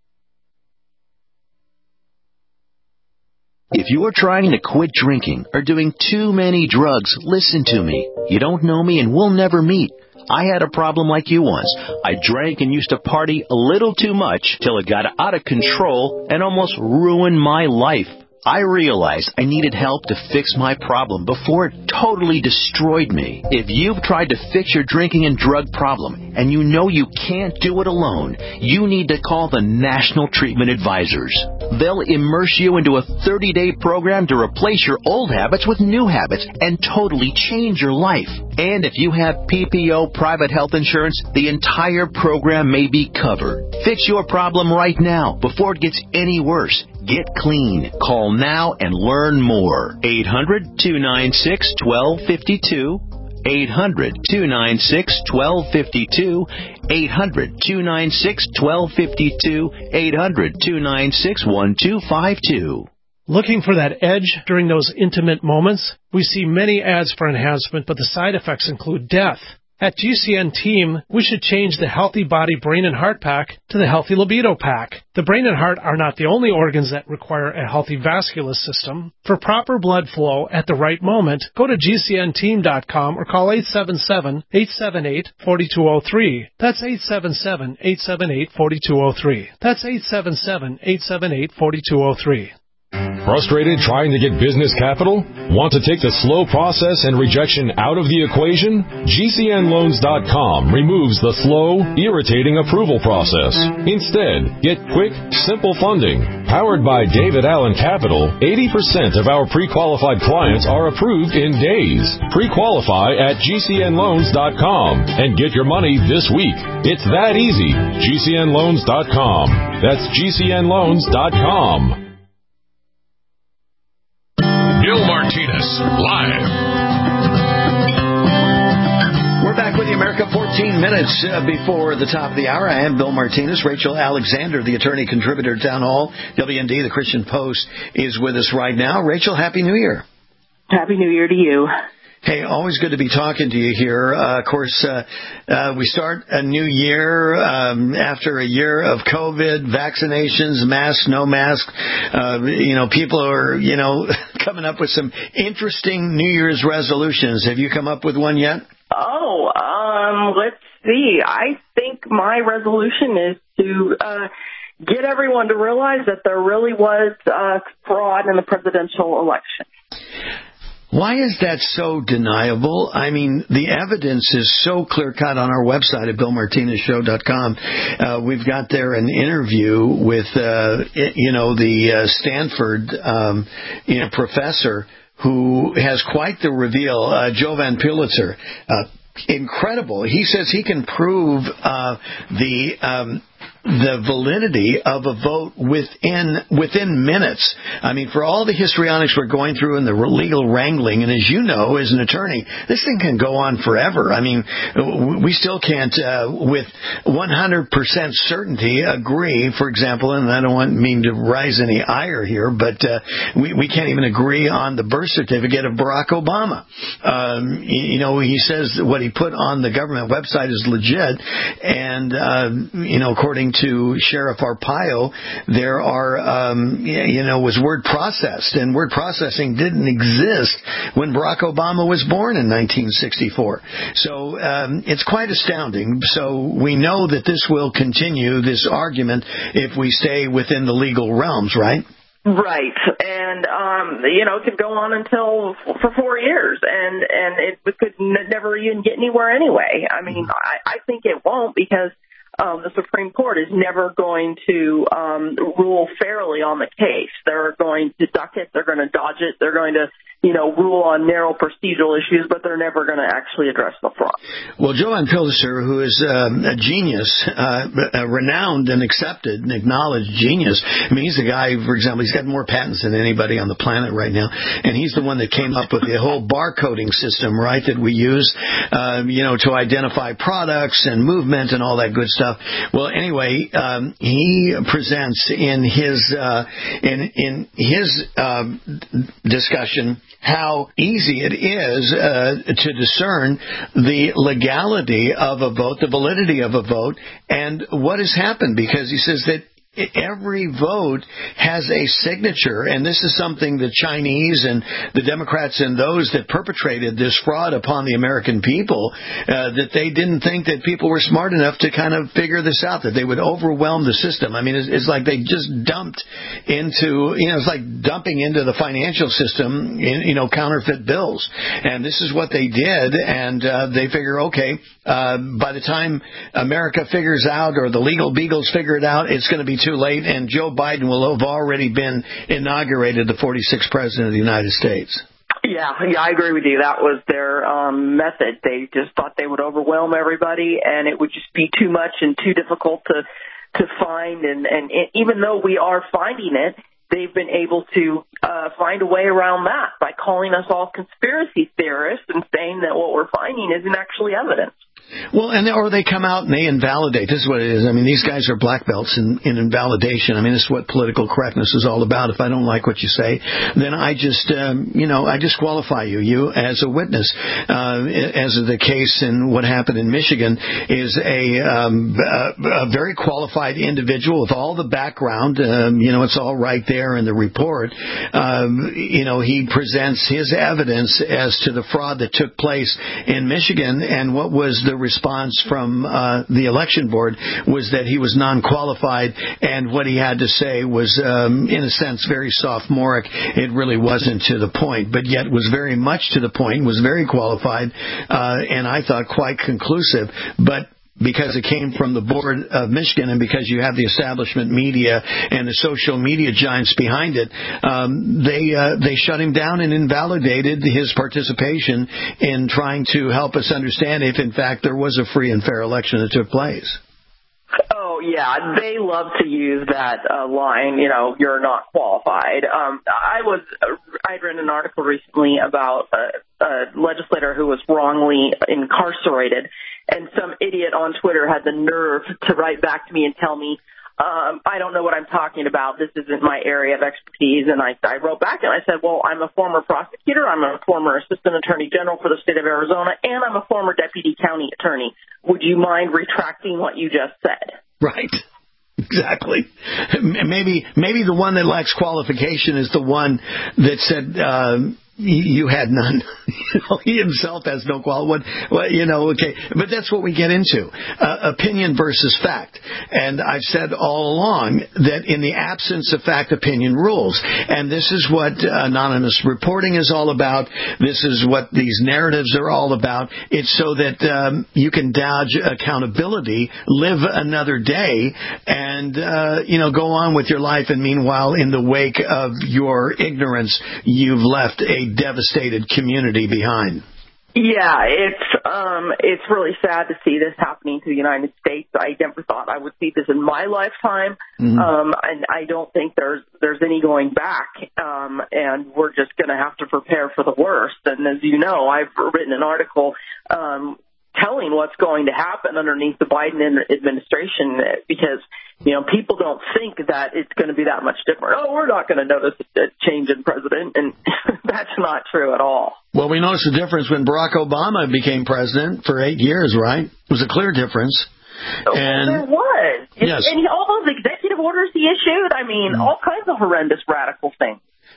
If you are trying to quit drinking or doing too many drugs, listen to me. You don't know me and we'll never meet. I had a problem like you once. I drank and used to party a little too much till it got out of control and almost ruined my life. I realized I needed help to fix my problem before it totally destroyed me. If you've tried to fix your drinking and drug problem and you know you can't do it alone, you need to call the National Treatment Advisors. They'll immerse you into a 30-day program to replace your old habits with new habits and totally change your life. And if you have PPO private health insurance, the entire program may be covered. Fix your problem right now before it gets any worse. Get clean. Call now and learn more. 800-296-1252. 800-296-1252. 800-296-1252. 800-296-1252. Looking for that edge during those intimate moments? We see many ads for enhancement, but the side effects include death. At GCN Team, we should change the Healthy Body, Brain, and Heart Pack to the Healthy Libido Pack. The brain and heart are not the only organs that require a healthy vascular system. For proper blood flow at the right moment, go to GCNteam.com or call 877-878-4203. That's 877-878-4203. That's 877-878-4203. Frustrated trying to get business capital? Want to take the slow process and rejection out of the equation? GCNloans.com removes the slow, irritating approval process. Instead, get quick, simple funding. Powered by David Allen Capital, 80% of our pre-qualified clients are approved in days. Pre-qualify at GCNloans.com and get your money this week. It's that easy. GCNloans.com. That's GCNloans.com. Bill Martinez, live. We're back with you, America, 14 minutes before the top of the hour. I am Bill Martinez. Rachel Alexander, the attorney contributor, Town Hall, WND, the Christian Post, is with us right now. Rachel, Happy New Year. Happy New Year to you. Hey, always good to be talking to you here. Of course, we start a new year after a year of COVID, vaccinations, mask, no mask. People are, coming up with some interesting New Year's resolutions. Have you come up with one yet? Let's see. I think my resolution is to get everyone to realize that there really was fraud in the presidential election. Why is that so deniable? I mean, the evidence is so clear-cut on our website at BillMartinezShow.com. We've got there an interview with, the Stanford, professor who has quite the reveal, Jovan Pulitzer. Incredible. He says he can prove the validity of a vote within minutes. I mean, for all the histrionics we're going through and the legal wrangling, and as you know, as an attorney, this thing can go on forever. I mean, we still can't, with 100% certainty, agree, for example, and I don't mean to rise any ire here, but we can't even agree on the birth certificate of Barack Obama. He says that what he put on the government website is legit, and, according to Sheriff Arpaio, there was word processed, and word processing didn't exist when Barack Obama was born in 1964. So it's quite astounding. So we know that this will continue, this argument, if we stay within the legal realms, right? Right, and it could go on for 4 years, and it could never even get anywhere anyway. I mean, I think it won't, because the Supreme Court is never going to rule fairly on the case. They're going to duck it. They're going to dodge it. They're going to, rule on narrow procedural issues, but they're never going to actually address the fraud. Well, Joanne Pilzer, who is a genius, a renowned and accepted and acknowledged genius. I mean, he's the guy, for example, he's got more patents than anybody on the planet right now, and he's the one that came up with the whole barcoding system, right, that we use, to identify products and movement and all that good stuff. Well, anyway, he presents in his discussion how easy it is to discern the legality of a vote, the validity of a vote, and what has happened, because he says that every vote has a signature, and this is something the Chinese and the Democrats and those that perpetrated this fraud upon the American people, that they didn't think that people were smart enough to kind of figure this out, that they would overwhelm the system. I mean, it's like they just dumped into, it's like dumping into the financial system, counterfeit bills. And this is what they did, and they figure, okay, by the time America figures out, or the legal beagles figure it out, it's going to be too late, and Joe Biden will have already been inaugurated the 46th president of the United States. Yeah, I agree with you. That was their method. They just thought they would overwhelm everybody, and it would just be too much and too difficult to find. And even though we are finding it, they've been able to find a way around that by calling us all conspiracy theorists and saying that what we're finding isn't actually evidence. Well, or they come out and they invalidate. This is what it is. I mean, these guys are black belts in invalidation. I mean, this is what political correctness is all about. If I don't like what you say, then I just, I disqualify you as a witness. As is the case in what happened in Michigan, is a very qualified individual with all the background. It's all right there in the report. He presents his evidence as to the fraud that took place in Michigan, and what was the response from the election board was that he was non-qualified, and what he had to say was, in a sense, very sophomoric. It really wasn't to the point, but yet was very much to the point, was very qualified, and I thought quite conclusive. But because it came from the board of Michigan, and because you have the establishment media and the social media giants behind it, they shut him down and invalidated his participation in trying to help us understand if, in fact, there was a free and fair election that took place. Oh, yeah. They love to use that line, you're not qualified. I'd read an article recently about a legislator who was wrongly incarcerated, and some idiot on Twitter had the nerve to write back to me and tell me, I don't know what I'm talking about. This isn't my area of expertise. And I wrote back and I said, well, I'm a former prosecutor. I'm a former assistant attorney general for the state of Arizona, and I'm a former deputy county attorney. Would you mind retracting what you just said? Right. Exactly. Maybe the one that lacks qualification is the one that said, you had none. He himself has no quality. Okay. But that's what we get into. Opinion versus fact. And I've said all along that in the absence of fact, opinion rules. And this is what anonymous reporting is all about. This is what these narratives are all about. It's so that you can dodge accountability, live another day, and go on with your life. And meanwhile, in the wake of your ignorance, you've left a devastated community behind. Yeah, it's really sad to see this happening to the United States. I never thought I would see this in my lifetime, and I don't think there's any going back. And we're just going to have to prepare for the worst. And as you know, I've written an article telling what's going to happen underneath the Biden administration, because people don't think that it's going to be that much different. Oh, we're not going to notice a change in president, and that's not true at all. Well, we noticed the difference when Barack Obama became president for 8 years, right? It was a clear difference. And there was. Yes. And all those executive orders he issued, all kinds of horrendous radical things.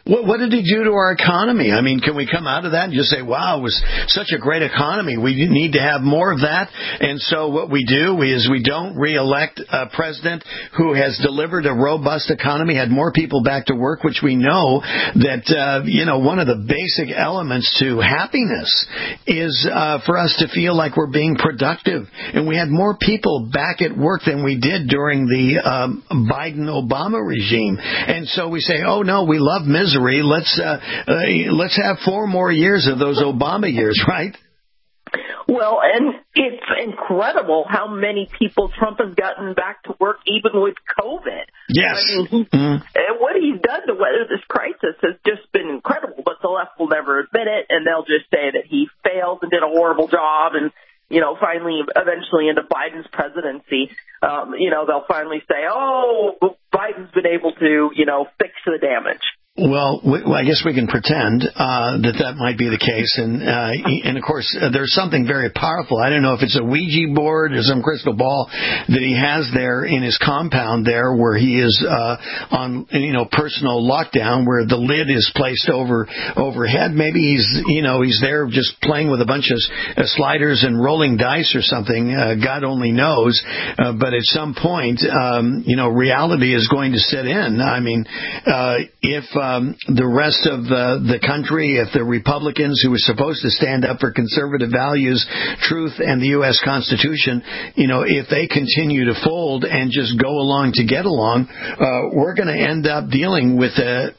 What did he do to our economy? I mean, can we come out of that and just say, wow, it was such a great economy. We need to have more of that. And so what we do is we don't reelect a president who has delivered a robust economy, had more people back to work, which we know that, one of the basic elements to happiness is for us to feel like we're being productive. And we had more people back at work than we did during the Biden-Obama regime. And so we say, oh, no, we love misery. Let's have 4 more years of those Obama years, right? Well, and it's incredible how many people Trump has gotten back to work even with COVID. Yes. I mean, what he's done to weather this crisis has just been incredible, but the left will never admit it, and they'll just say that he failed and did a horrible job, and finally, eventually into Biden's presidency, they'll finally say, oh, Biden's been able to, fix the damage. Well, I guess we can pretend that might be the case, and of course there's something very powerful. I don't know if it's a Ouija board or some crystal ball that he has there in his compound there, where he is on personal lockdown, where the lid is placed overhead. Maybe he's there just playing with a bunch of sliders and rolling dice or something. God only knows. But at some point, reality is going to set in. I mean, if the rest of the country, if the Republicans who were supposed to stand up for conservative values, truth, and the U.S. Constitution, if they continue to fold and just go along to get along, we're going to end up dealing with a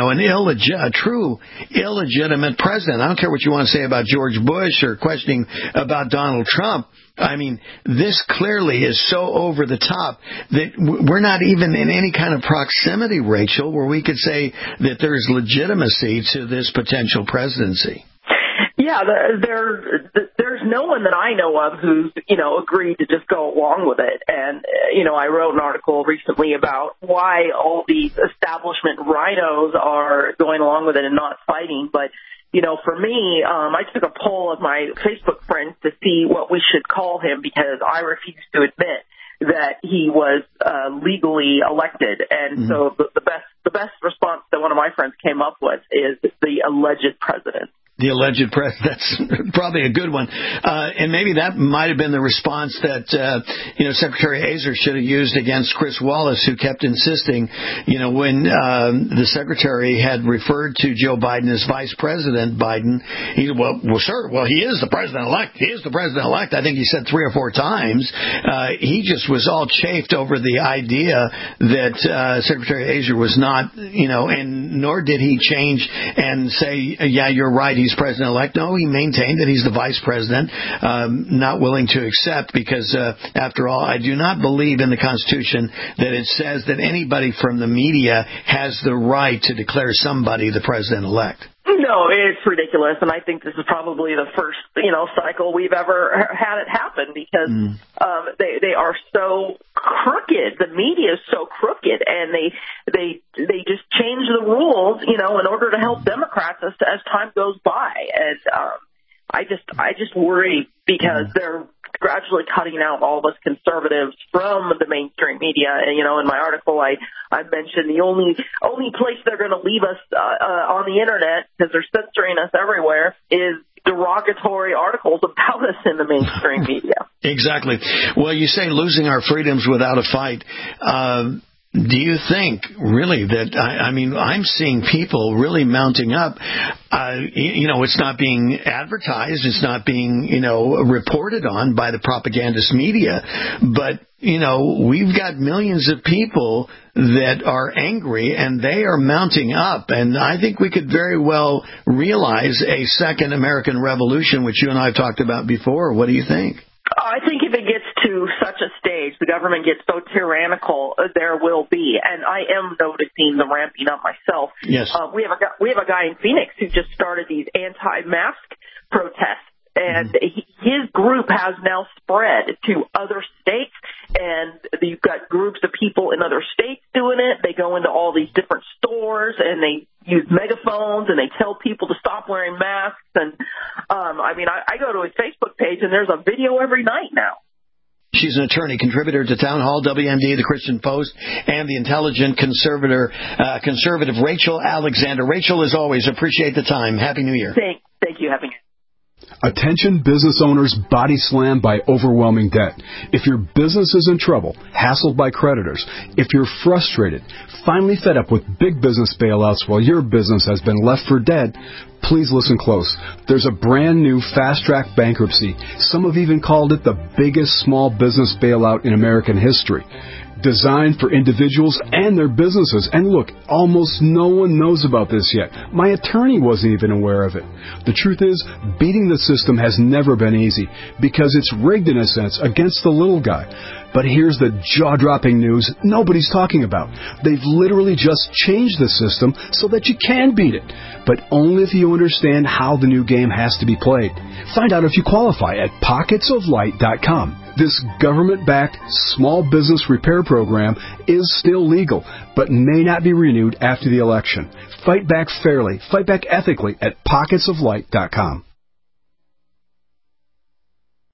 true illegitimate president. I don't care what you want to say about George Bush or questioning about Donald Trump. I mean, this clearly is so over the top that we're not even in any kind of proximity, Rachel, where we could say that there's legitimacy to this potential presidency. Yeah, there's no one that I know of who's, agreed to just go along with it. And, I wrote an article recently about why all these establishment rhinos are going along with it and not fighting. But, for me, I took a poll of my Facebook friends to see what we should call him, because I refuse to admit that he was legally elected. And so the best response that one of my friends came up with is the alleged president. The alleged president. That's probably a good one. And maybe that might have been the response that, Secretary Azar should have used against Chris Wallace, who kept insisting, when the secretary had referred to Joe Biden as Vice President Biden, he is the president-elect. He is the president-elect. I think he said 3 or 4 times. He just was all chafed over the idea that Secretary Azar was not, and nor did he change and say, yeah, you're right, he's president-elect. No, he maintained that he's the vice president, not willing to accept, because, after all, I do not believe in the Constitution that it says that anybody from the media has the right to declare somebody the president-elect. No, it's ridiculous, and I think this is probably the first, cycle we've ever had it happen, because they are so crooked. The media is so crooked, and they just change the rules, in order to help Democrats as time goes by. And I just worry, because they're gradually cutting out all of us conservatives from the mainstream media. And, in my article, I mentioned the only place they're going to leave us on the Internet, because they're censoring us everywhere, is derogatory articles about us in the mainstream media. Exactly. Well, you say losing our freedoms without a fight. Do you think, really, that, I'm seeing people really mounting up. It's not being advertised. It's not being, reported on by the propagandist media. But, we've got millions of people that are angry, and they are mounting up. And I think we could very well realize a second American Revolution, which you and I have talked about before. What do you think? I think if it gets to such a stage, the government gets so tyrannical, there will be. And I am noticing the ramping up myself. Yes. We have a guy in Phoenix who just started these anti-mask protests. And his group has now spread to other states, and you've got groups of people in other states doing it. They go into all these different stores, and they use megaphones, and they tell people to stop wearing masks. And, I go to his Facebook page, and there's a video every night now. She's an attorney, contributor to Town Hall, WMD, The Christian Post, and the intelligent conservative Rachel Alexander. Rachel, as always, appreciate the time. Happy New Year. Thank you. Happy New Year. Attention business owners body slammed by overwhelming debt. If your business is in trouble, hassled by creditors, if you're frustrated, finally fed up with big business bailouts while your business has been left for dead, please listen close. There's a brand new fast-track bankruptcy. Some have even called it the biggest small business bailout in American history. Designed for individuals and their businesses. And look, almost no one knows about this yet. My attorney wasn't even aware of it. The truth is, beating the system has never been easy because it's rigged in a sense against the little guy. But here's the jaw-dropping news nobody's talking about. They've literally just changed the system so that you can beat it, but only if you understand how the new game has to be played. Find out if you qualify at pocketsoflight.com. This government-backed small business repair program is still legal, but may not be renewed after the election. Fight back fairly, fight back ethically at pocketsoflight.com.